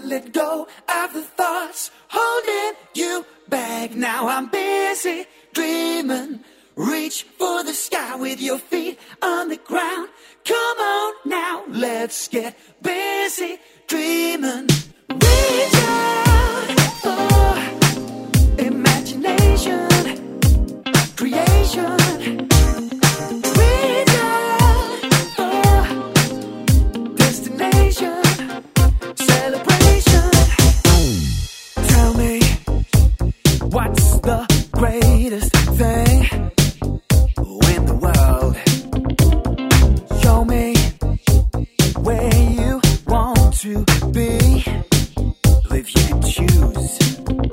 let go of the thoughts holding you back. Now I'm busy dreaming. Reach for the sky with your feet on the ground. Come on now, let's get busy dreaming. Reach out for imagination, creation. Reach out for destination, celebration. Tell me, what's the greatest thing in the world? Show me where you want to be. If you could choose